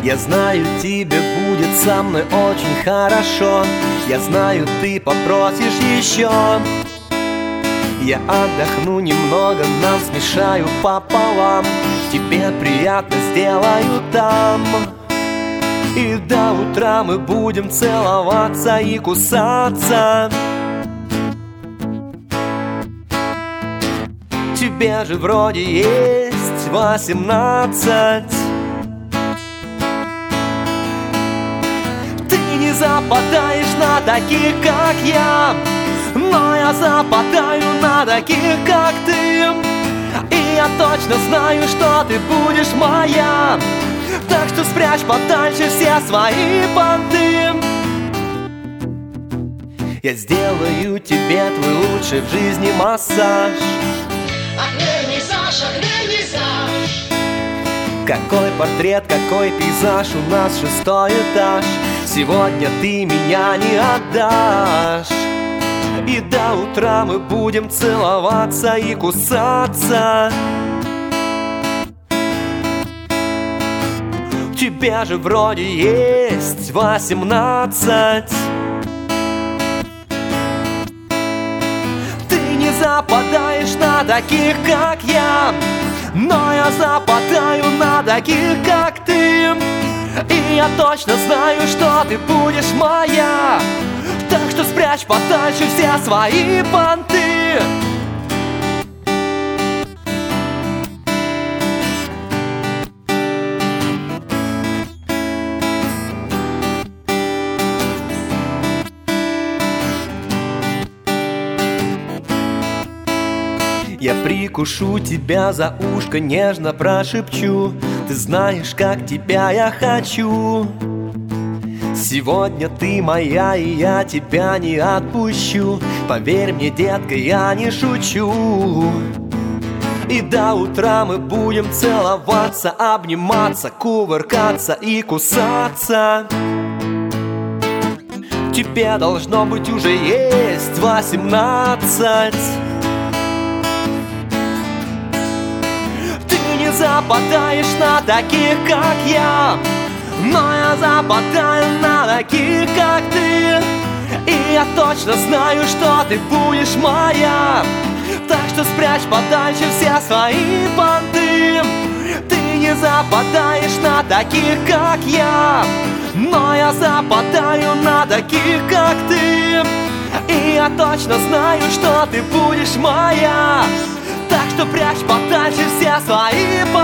Я знаю, тебе будет со мной очень хорошо. Я знаю, ты попросишь еще. Я отдохну немного, нам смешаю пополам. Тебе приятно сделаю там. И до утра мы будем целоваться и кусаться. Тебе же вроде есть 18. Ты не западаешь на таких, как я, но я западаю на таких, как ты. И я точно знаю, что ты будешь моя. Так что спрячь подальше все свои понты. Я сделаю тебе твой лучший в жизни массаж. Какой портрет, какой пейзаж, у нас 6-й этаж. Сегодня ты меня не отдашь. И до утра мы будем целоваться и кусаться. Тебе же вроде есть 18. Ты не западаешь на таких, как я, но я западаю на таких, как ты. И я точно знаю, что ты будешь моя. Так что спрячь подальше все свои понты. Я прикушу тебя за ушко, нежно прошепчу. Ты знаешь, как тебя я хочу. Сегодня ты моя, и я тебя не отпущу. Поверь мне, детка, я не шучу. И до утра мы будем целоваться, обниматься, кувыркаться и кусаться. Тебе должно быть уже есть 18. Ты не западаешь на таких, как я, но я западаю на таких, как ты. И я точно знаю, что ты будешь моя. Так что спрячь подальше все свои понты. Ты не западаешь на таких, как я, но я западаю на таких, как ты. И я точно знаю, что ты будешь моя. Так что прячь подальше все свои понты.